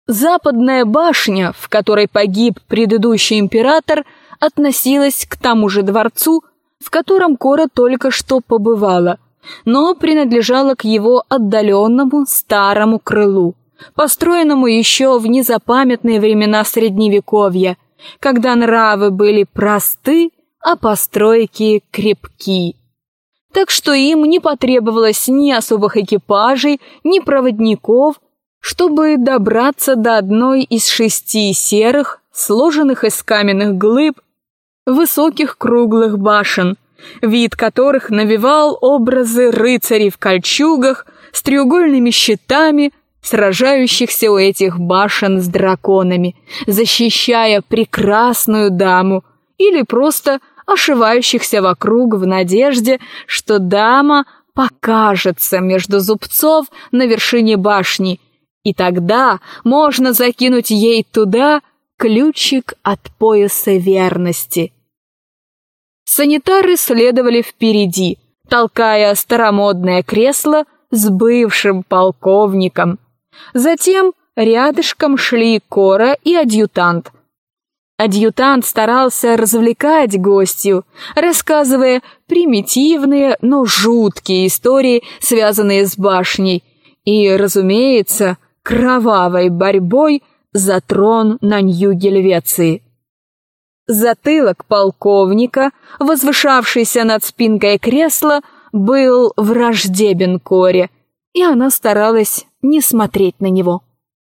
Западная башня, в которой погиб предыдущий император, относилась к тому же дворцу, в котором Кора только что побывала, но принадлежала к его отдаленному старому крылу, построенному еще в незапамятные времена Средневековья, когда нравы были просты, а постройки крепки. Так что им не потребовалось ни особых экипажей, ни проводников, чтобы добраться до одной из 6 серых, сложенных из каменных глыб, высоких круглых башен, вид которых навевал образы рыцарей в кольчугах с треугольными щитами, сражающихся у этих башен с драконами, защищая прекрасную даму, или просто ошивающихся вокруг в надежде, что дама покажется между зубцов на вершине башни, и тогда можно закинуть ей туда ключик от пояса верности. Санитары следовали впереди, толкая старомодное кресло с бывшим полковником. Затем рядышком шли Кора и адъютант. Адъютант старался развлекать гостью, рассказывая примитивные, но жуткие истории, связанные с башней, и, разумеется, кровавой борьбой за трон на Нью-Гельвеции. Затылок полковника, возвышавшийся над спинкой кресла, был враждебен Коре, и она старалась не смотреть на него.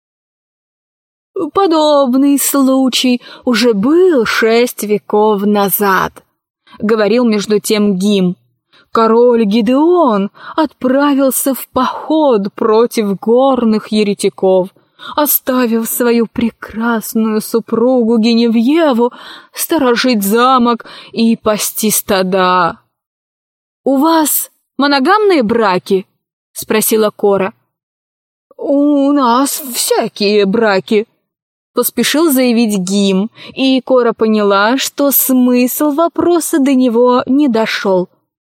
«Подобный случай уже был 6 веков назад», — говорил между тем Гим. «Король Гидеон отправился в поход против горных еретиков, оставив свою прекрасную супругу Геневьеву сторожить замок и пасти стада». «У вас моногамные браки?» — спросила Кора. «У нас всякие браки», — поспешил заявить Гим, и Кора поняла, что смысл вопроса до него не дошел.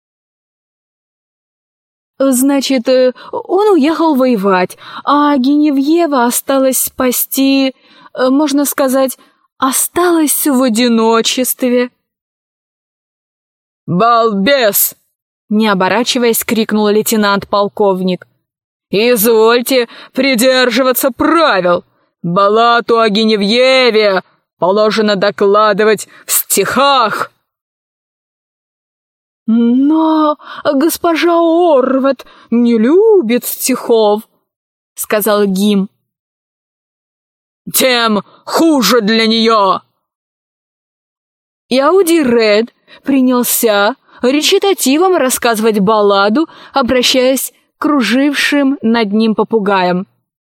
«Значит, он уехал воевать, а Геневьева осталась спасти, можно сказать, осталась в одиночестве». «Балбес!» — не оборачиваясь, крикнул лейтенант-полковник. «Извольте придерживаться правил. Балладу о Геневьеве положено докладывать в стихах». «Но госпожа Орват не любит стихов», — сказал Гим. «Тем хуже для нее». И Аудиред принялся речитативом рассказывать балладу, обращаясь к кружившим над ним попугаям.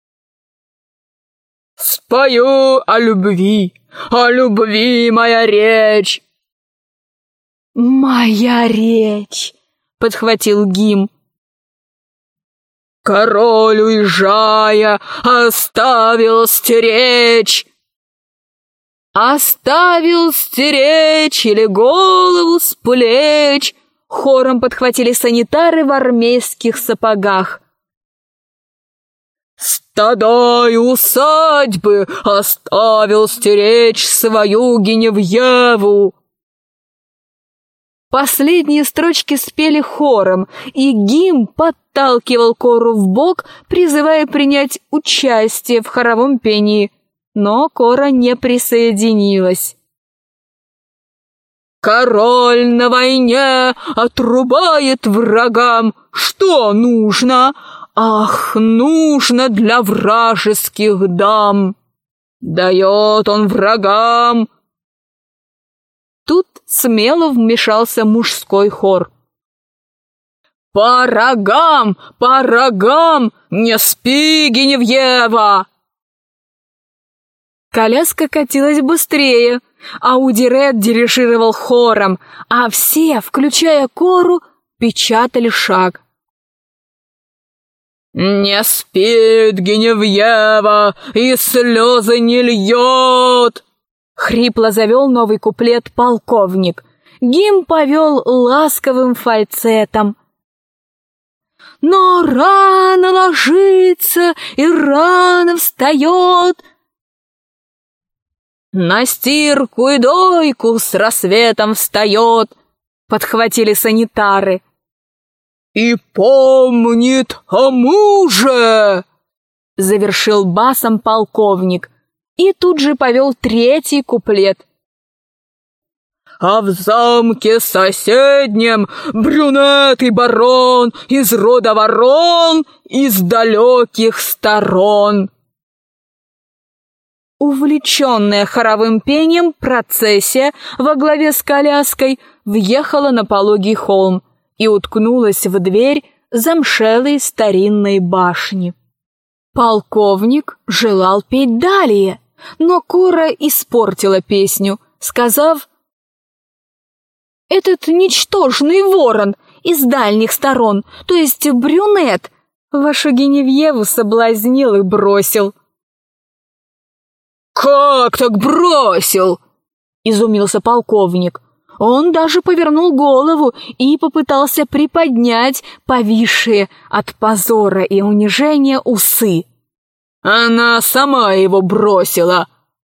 «Спою о любви моя речь». «Моя речь», — подхватил Гим. «Король, уезжая, оставил стеречь». «Оставил стеречь или голову с плеч», — хором подхватили санитары в армейских сапогах. «Стада и усадьбы оставил стеречь свою Геневьеву». Последние строчки спели хором, и Гим подталкивал Кору в бок, призывая принять участие в хоровом пении, но Кора не присоединилась. «Король на войне отрубает врагам, что нужно? Ах, нужно для вражеских дам! Дает он врагам». Тут смело вмешался мужской хор. «По рогам, не спи, Геневьева!» Коляска катилась быстрее, Аудиред дирижировал хором, а все, включая Кору, печатали шаг. «Не спит Геневьева и слезы не льет!» Хрипло завел новый куплет полковник. Гим повел ласковым фальцетом. но рано ложится и рано встает. На стирку и дойку с рассветом встает, подхватили санитары. И помнит о муже, завершил басом полковник и тут же повел третий куплет. А в замке соседнем брюнетый барон из рода ворон из далеких сторон. Увлеченная хоровым пением, процессия во главе с коляской въехала на пологий холм и уткнулась в дверь замшелой старинной башни. Полковник желал петь далее, но Кора испортила песню, сказав: «Этот ничтожный ворон из дальних сторон, то есть брюнет, вашу Геневьеву соблазнил и бросил». «Как так бросил?» — изумился полковник. Он даже повернул голову и попытался приподнять повисшие от позора и унижения усы. «Она сама его бросила!»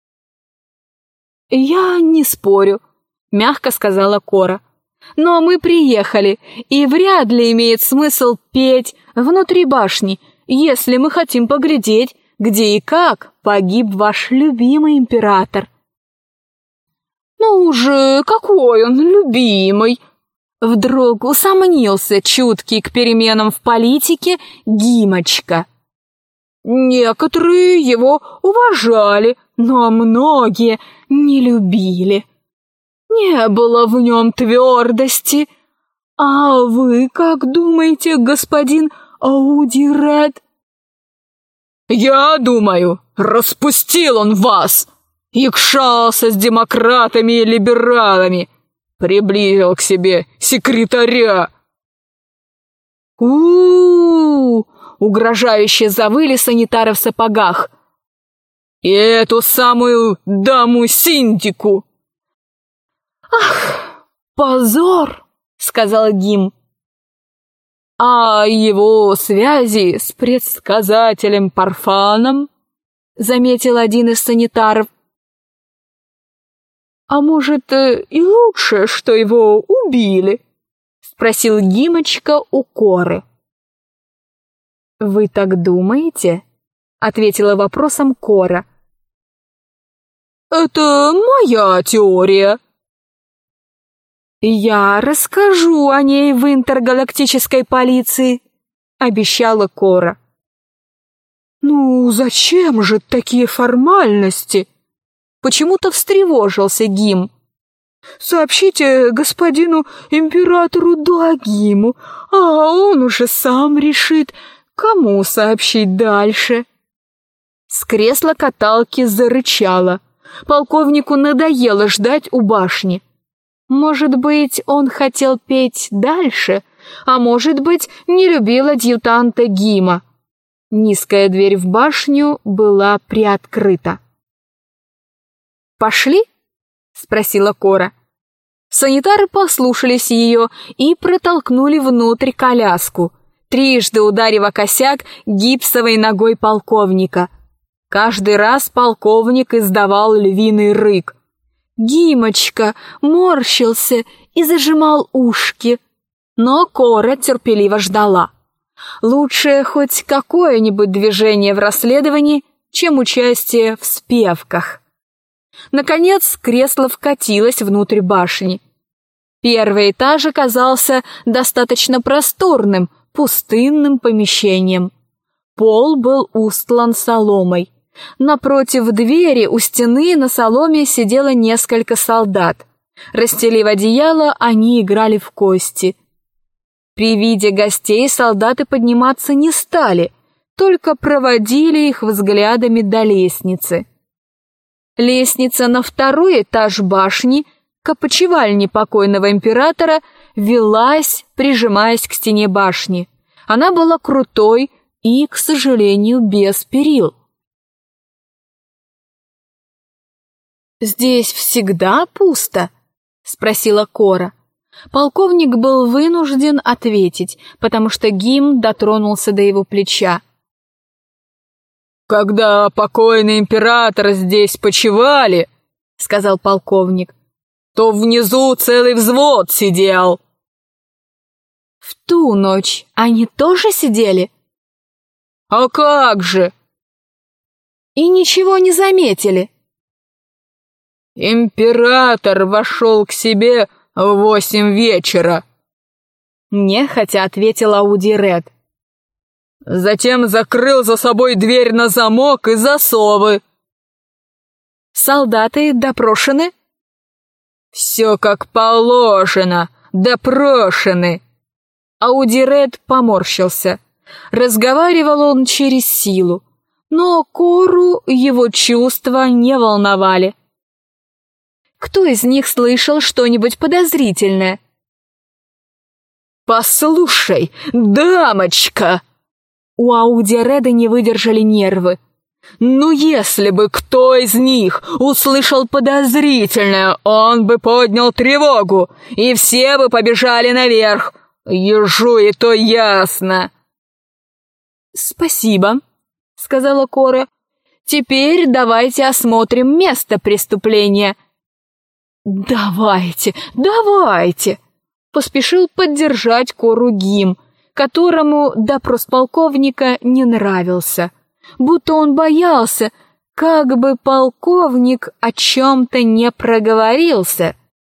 «Я не спорю», — мягко сказала Кора. «Но мы приехали, и вряд ли имеет смысл петь внутри башни, если мы хотим поглядеть, где и как погиб ваш любимый император». «Ну уже, какой он любимый!» Вдруг усомнился чуткий к переменам в политике Гимочка. «Некоторые его уважали, но многие не любили. Не было в нем твердости. А вы как думаете, господин Аудиред?» «Я думаю, распустил он вас, якшался с демократами и либералами, приблизил к себе секретаря». У-у-у! Угрожающе завыли санитары в сапогах. «И эту самую даму-синдику!» «Ах, позор!» — сказал Гим. «А его связи с предсказателем Парфаном?» — заметил один из санитаров. «А может, и лучше, что его убили?» — спросил Гимочка у Коры. «Вы так думаете?» — ответила вопросом Кора. «Это моя теория». «Я расскажу о ней в интергалактической полиции», — обещала Кора. «Ну, зачем же такие формальности?» Почему-то встревожился Гим. «Сообщите господину императору Дуагиму, а он уже сам решит, кому сообщить дальше». С кресла каталки зарычало. Полковнику надоело ждать у башни. Может быть, он хотел петь дальше, а может быть, не любил адъютанта Гима. Низкая дверь в башню была приоткрыта. «Пошли?» — спросила Кора. Санитары послушались ее и протолкнули внутрь коляску, трижды ударив о косяк гипсовой ногой полковника. Каждый раз полковник издавал львиный рык. Гимочка морщился и зажимал ушки, но Кора терпеливо ждала. Лучше хоть какое-нибудь движение в расследовании, чем участие в спевках. Наконец кресло вкатилось внутрь башни. Первый этаж оказался достаточно просторным, пустынным помещением. Пол был устлан соломой. Напротив двери у стены на соломе сидело несколько солдат. Расстелив одеяло, они играли в кости. При виде гостей солдаты подниматься не стали, только проводили их взглядами до лестницы. Лестница на второй этаж башни, к опочивальне покойного императора, велась, прижимаясь к стене башни. Она была крутой и, к сожалению, без перил. «Здесь всегда пусто?» — спросила Кора. Полковник был вынужден ответить, потому что Гим дотронулся до его плеча. «Когда покойный император здесь почивали, — сказал полковник, — то внизу целый взвод сидел». В ту ночь они тоже сидели? «А как же?» И ничего не заметили. «Император вошел к себе в 8 вечера», — нехотя ответил Аудиред. «Затем закрыл за собой дверь на замок и засовы». «Солдаты допрошены?» «Все как положено, допрошены». Аудиред поморщился. Разговаривал он через силу, но Кору его чувства не волновали. Кто из них слышал что-нибудь подозрительное? «Послушай, дамочка!» У Аудиреда не выдержали нервы. «Ну, если бы кто из них услышал подозрительное, он бы поднял тревогу, и все бы побежали наверх. Ежу и то ясно». «Спасибо», — сказала Кора. «Теперь давайте осмотрим место преступления». «Давайте, давайте!» — поспешил поддержать Кору Гим, которому допрос полковника не нравился, будто он боялся, как бы полковник о чем-то не проговорился.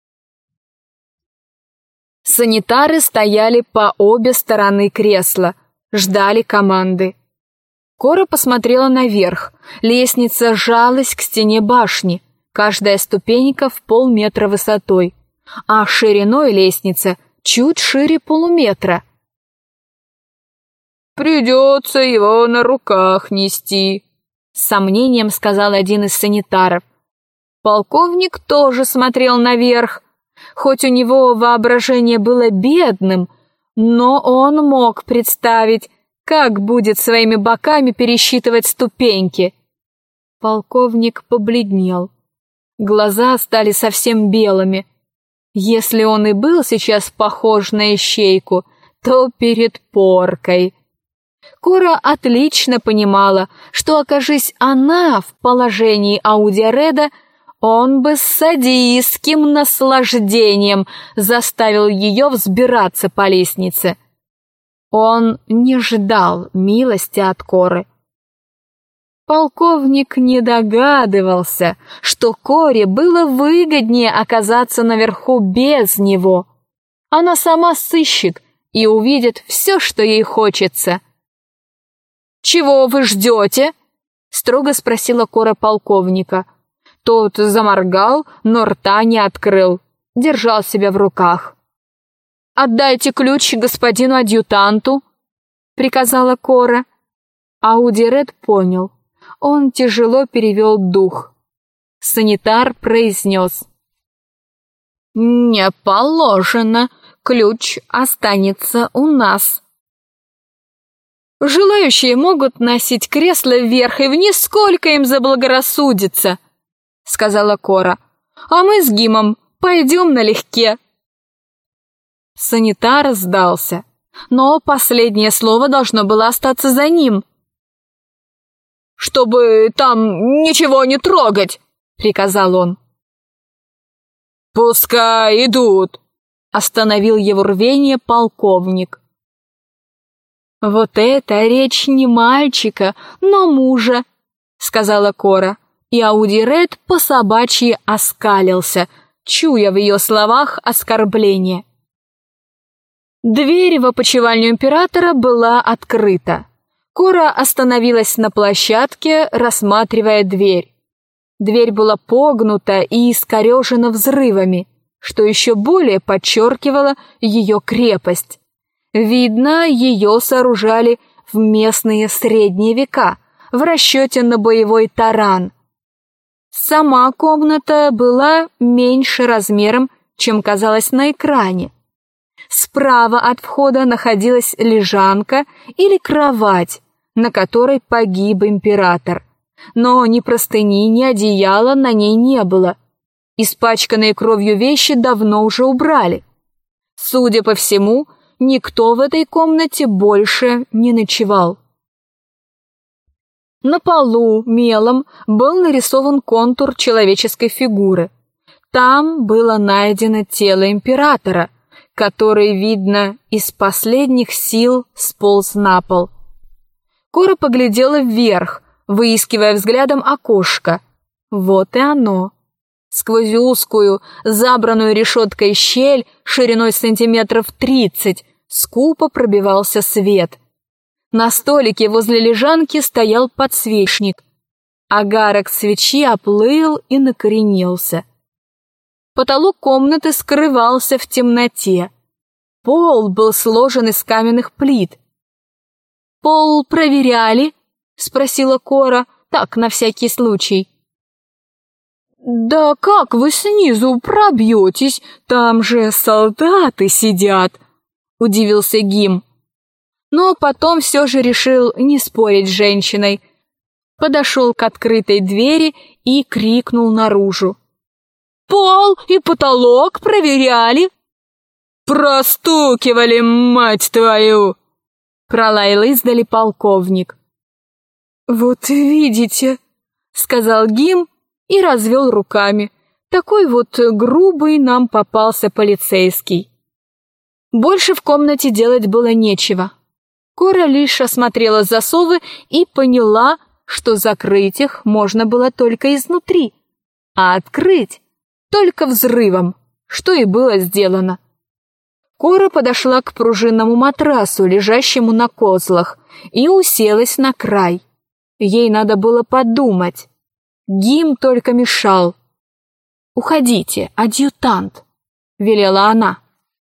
Санитары стояли по обе стороны кресла, ждали команды. Кора посмотрела наверх, лестница сжалась к стене башни, каждая ступенька в полметра высотой, а шириной лестница чуть шире полуметра. «Придется его на руках нести», — с сомнением сказал один из санитаров. Полковник тоже смотрел наверх. Хоть у него воображение было бедным, но он мог представить, как будет своими боками пересчитывать ступеньки. Полковник побледнел. Глаза стали совсем белыми. Если он и был сейчас похож на ищейку, то перед поркой. Кора отлично понимала, что, окажись она в положении Аудиреда, он бы с садистским наслаждением заставил ее взбираться по лестнице. Он не ждал милости от Коры. Полковник не догадывался, что Коре было выгоднее оказаться наверху без него. Она сама сыщик и увидит все, что ей хочется. «Чего вы ждете?» — строго спросила Кора полковника. Тот заморгал, но рта не открыл, держал себя в руках. «Отдайте ключ господину адъютанту», — приказала Кора. Аудиред понял. Он тяжело перевел дух. Санитар произнес: «Не положено, ключ останется у нас». «Желающие могут носить кресло вверх и вниз, сколько им заблагорассудится», — сказала Кора. «А мы с Гимом пойдем налегке». Санитар сдался, но последнее слово должно было остаться за ним. «Чтобы там ничего не трогать», — приказал он. «Пускай идут», — остановил его рвение полковник. «Вот это речь не мальчика, но мужа», — сказала Кора, и Аудиред по-собачьи оскалился, чуя в ее словах оскорбление. Дверь в опочивальню императора была открыта. Кора остановилась на площадке, рассматривая дверь. Дверь была погнута и искорежена взрывами, что еще более подчеркивало ее крепость. Видно, ее сооружали в местные средние века, в расчете на боевой таран. Сама комната была меньше размером, чем казалось на экране. Справа от входа находилась лежанка или кровать, на которой погиб император. Но ни простыни, ни одеяла на ней не было. Испачканные кровью вещи давно уже убрали. Судя по всему, никто в этой комнате больше не ночевал. На полу мелом был нарисован контур человеческой фигуры. Там было найдено тело императора, который, видно, из последних сил сполз на пол. Кора поглядела вверх, выискивая взглядом окошко. Вот и оно. Сквозь узкую, забранную решеткой щель шириной сантиметров 30 скупо пробивался свет. На столике возле лежанки стоял подсвечник. Огарок свечи оплыл и накоренился. Потолок комнаты скрывался в темноте. Пол был сложен из каменных плит. «Пол проверяли?» — спросила Кора, так, на всякий случай. «Да как вы снизу пробьетесь? Там же солдаты сидят!» — удивился Гим. Но потом все же решил не спорить с женщиной. Подошел к открытой двери и крикнул наружу. «Пол и потолок проверяли?» «Простукивали, мать твою!» — пролаял издали полковник. «Вот видите», — сказал Гим и развел руками. Такой вот грубый нам попался полицейский. Больше в комнате делать было нечего. Кора лишь осмотрела засовы и поняла, что закрыть их можно было только изнутри, а открыть только взрывом, что и было сделано. Кора подошла к пружинному матрасу, лежащему на козлах, и уселась на край. Ей надо было подумать. Гим только мешал. «Уходите, адъютант», — велела она.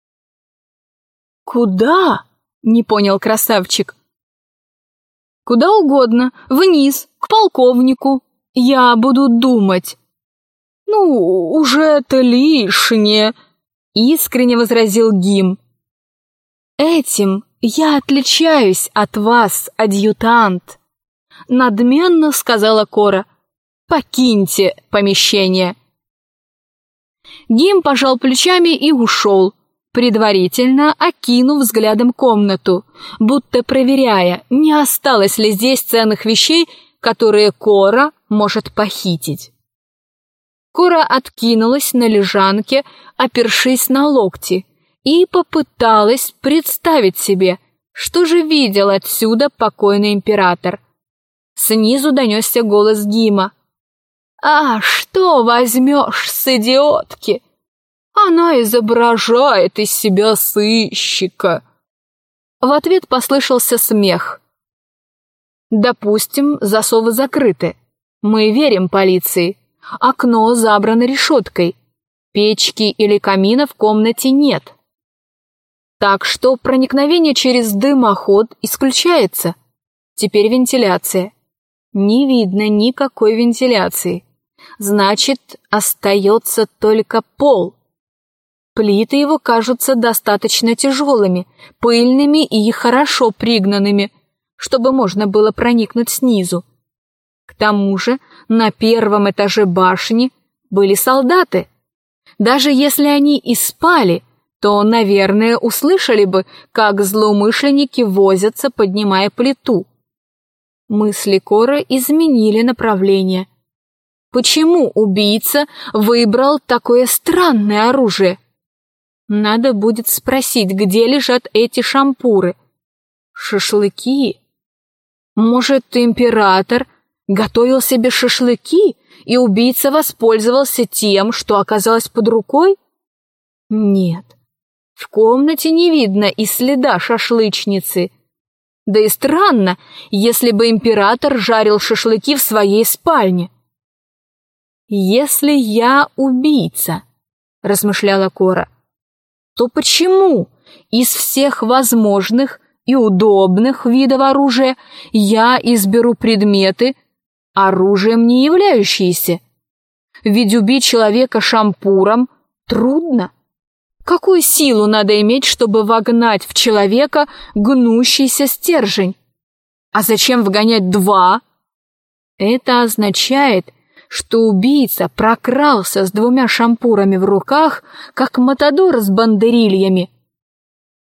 «Куда?» — не понял красавчик. «Куда угодно, вниз, к полковнику. Я буду думать». «Ну, уже это лишнее», — искренне возразил Гим. «Этим я отличаюсь от вас, адъютант», — надменно сказала Кора. «Покиньте помещение». Гим пожал плечами и ушел, предварительно окинув взглядом комнату, будто проверяя, не осталось ли здесь ценных вещей, которые Кора может похитить. Кора откинулась на лежанке, опершись на локти, и попыталась представить себе, что же видел отсюда покойный император. Снизу донесся голос Гима. «А что возьмешь с идиотки? Она изображает из себя сыщика». В ответ послышался смех. «Допустим, засовы закрыты. Мы верим полиции. Окно забрано решеткой. Печки или камина в комнате нет. Так что проникновение через дымоход исключается. Теперь вентиляция. Не видно никакой вентиляции. Значит, остается только пол. Плиты его кажутся достаточно тяжелыми, пыльными и хорошо пригнанными, чтобы можно было проникнуть снизу. К тому же на первом этаже башни были солдаты. Даже если они и спали, то, наверное, услышали бы, как злоумышленники возятся, поднимая плиту. Мысли Коры изменили направление. Почему убийца выбрал такое странное оружие? Надо будет спросить, где лежат эти шампуры. Шашлыки? Может, император готовил себе шашлыки, и убийца воспользовался тем, что оказалось под рукой? Нет, в комнате не видно и следа шашлычницы. Да и странно, если бы император жарил шашлыки в своей спальне. «Если я убийца», — размышляла Кора, — «то почему из всех возможных и удобных видов оружия я изберу предметы, оружием не являющиеся? Ведь убить человека шампуром трудно. Какую силу надо иметь, чтобы вогнать в человека гнущийся стержень? А зачем вгонять два? Это означает, что убийца прокрался с 2 шампурами в руках, как матадор с бандерильями,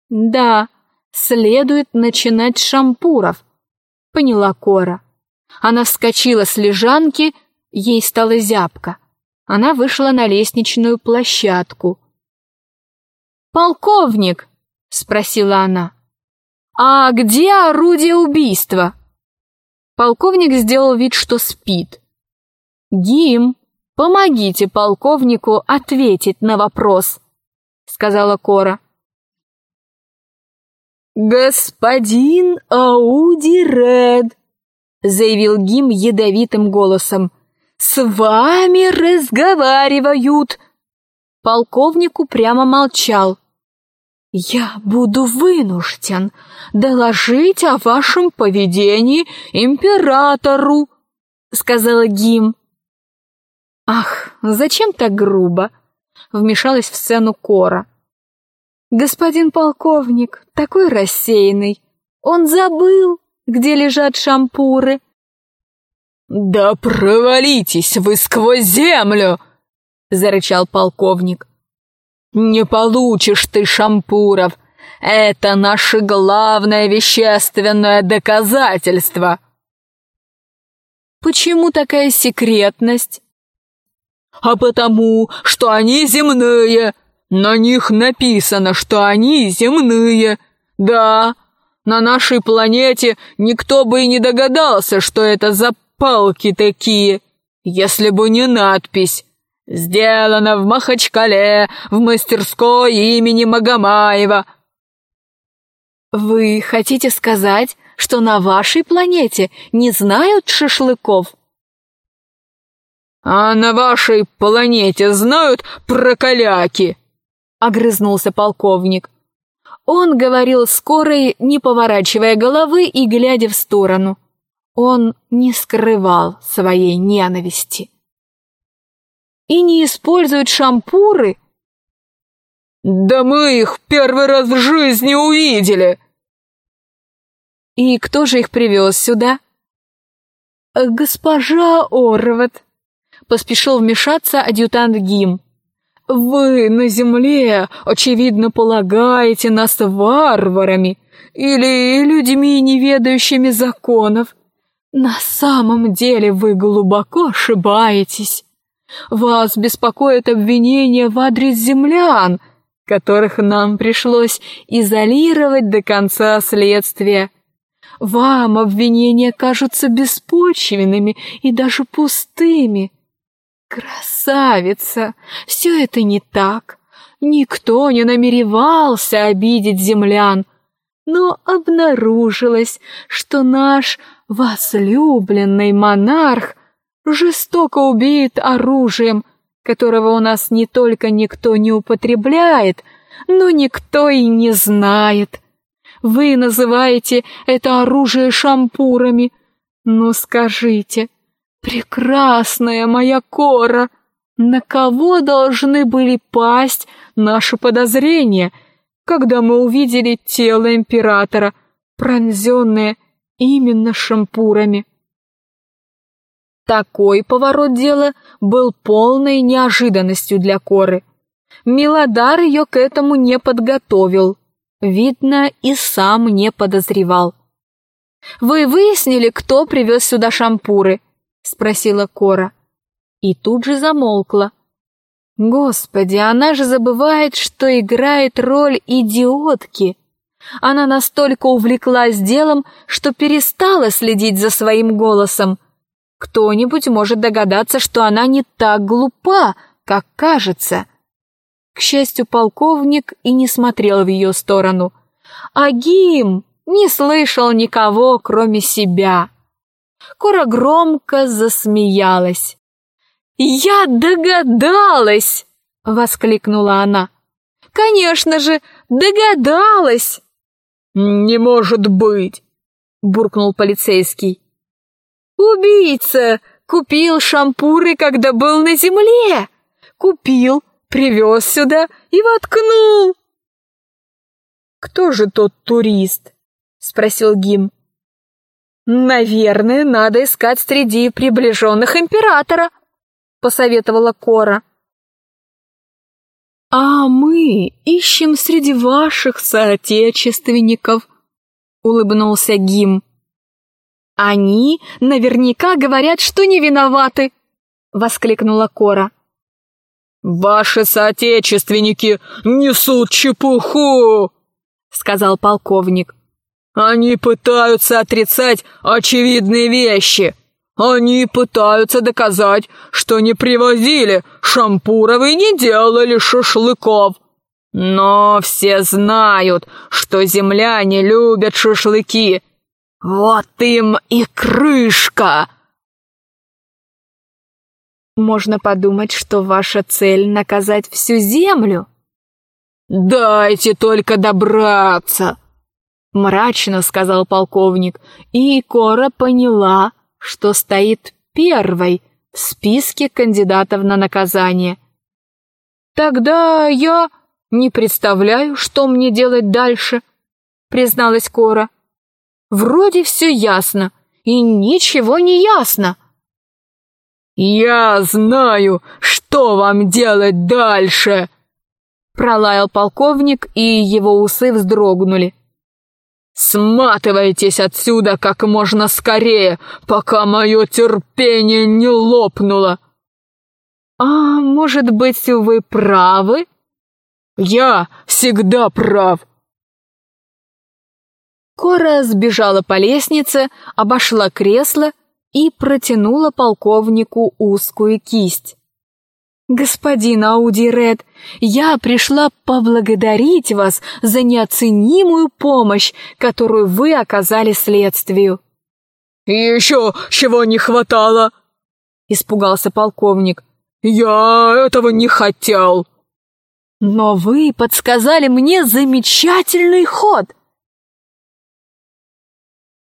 Да, следует начинать с шампуров, поняла Кора. Она вскочила с лежанки, ей стало зябко. Она вышла на лестничную площадку. «Полковник!» — спросила она. «А где орудие убийства?» Полковник сделал вид, что спит. «Гим, помогите полковнику ответить на вопрос», — сказала Кора. «Господин Ауди Ред», — заявил Гим ядовитым голосом, — «с вами разговаривают». Полковник упрямо молчал. «Я буду вынужден доложить о вашем поведении императору», — сказала Гим. «Ах, зачем так грубо?» — вмешалась в сцену Кора. «Господин полковник такой рассеянный. Он забыл, где лежат шампуры». «Да провалитесь вы сквозь землю!» — зарычал полковник. «Не получишь ты шампуров. Это наше главное вещественное доказательство». «Почему такая секретность?» «А потому, что они земные. На них написано, что они земные. Да, на нашей планете никто бы и не догадался, что это за палки такие, если бы не надпись. Сделано в Махачкале, в мастерской имени Магомаева». «Вы хотите сказать, что на вашей планете не знают шашлыков?» «А на вашей планете знают про каляки?» — огрызнулся полковник. Он говорил с Корой, не поворачивая головы и глядя в сторону. Он не скрывал своей ненависти. «И не используют шампуры?» «Да мы их первый раз в жизни увидели!» «И кто же их привез сюда?» «Госпожа Орват», — поспешил вмешаться адъютант Гим. «Вы на земле, очевидно, полагаете нас варварами или людьми, не ведающими законов. На самом деле вы глубоко ошибаетесь. Вас беспокоит обвинение в адрес землян, которых нам пришлось изолировать до конца следствия. Вам обвинения кажутся беспочвенными и даже пустыми. Красавица, все это не так. Никто не намеревался обидеть землян, но обнаружилось, что наш возлюбленный монарх жестоко убит оружием, которого у нас не только никто не употребляет, но никто и не знает. Вы называете это оружие шампурами. Ну скажите, прекрасная моя Кора, на кого должны были пасть наши подозрения, когда мы увидели тело императора, пронзенное именно шампурами? Такой поворот дела был полной неожиданностью для Коры. Милодар ее к этому не подготовил. Видно, и сам не подозревал. «Вы выяснили, кто привез сюда шампуры?» — спросила Кора. И тут же замолкла. Господи, она же забывает, что играет роль идиотки. Она настолько увлеклась делом, что перестала следить за своим голосом. Кто-нибудь может догадаться, что она не так глупа, как кажется. К счастью, полковник и не смотрел в ее сторону. А Гим не слышал никого, кроме себя. Кора громко засмеялась. «Я догадалась!» — воскликнула она. «Конечно же, догадалась!» «Не может быть!» — буркнул полицейский. «Убийца купил шампуры, когда был на земле! Купил, привез сюда и воткнул!» «Кто же тот турист?» — спросил Гим. «Наверное, надо искать среди приближенных императора», — посоветовала Кора. «А мы ищем среди ваших соотечественников», — улыбнулся Гим. «Они наверняка говорят, что не виноваты», — воскликнула Кора. «Ваши соотечественники несут чепуху», — сказал полковник. «Они пытаются отрицать очевидные вещи. Они пытаются доказать, что не привозили шампуров и не делали шашлыков. Но все знают, что земляне любят шашлыки. Вот им и крышка!» «Можно подумать, что ваша цель — наказать всю землю». «Дайте только добраться», — мрачно сказал полковник, и Кора поняла, что стоит первой в списке кандидатов на наказание. «Тогда я не представляю, что мне делать дальше», — призналась Кора. «Вроде все ясно, и ничего не ясно». «Я знаю, что вам делать дальше!» Пролаял полковник, и его усы вздрогнули. «Сматывайтесь отсюда как можно скорее, пока мое терпение не лопнуло!» «А может быть, вы правы?» «Я всегда прав!» Кора сбежала по лестнице, обошла кресло и протянула полковнику узкую кисть. «Господин Ауди Ред, я пришла поблагодарить вас за неоценимую помощь, которую вы оказали следствию». «И еще чего не хватало?» — испугался полковник. «Я этого не хотел». «Но вы подсказали мне замечательный ход»,